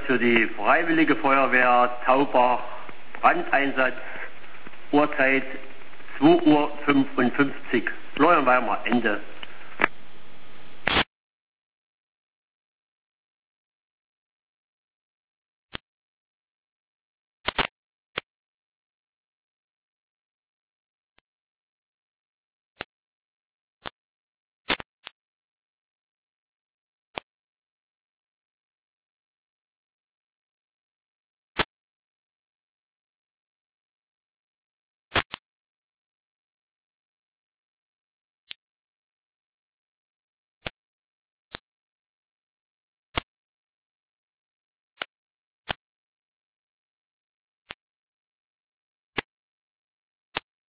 für die Freiwillige Feuerwehr Taubach Brandeinsatz, Uhrzeit 2:55 Uhr. Florian Weimer, Ende.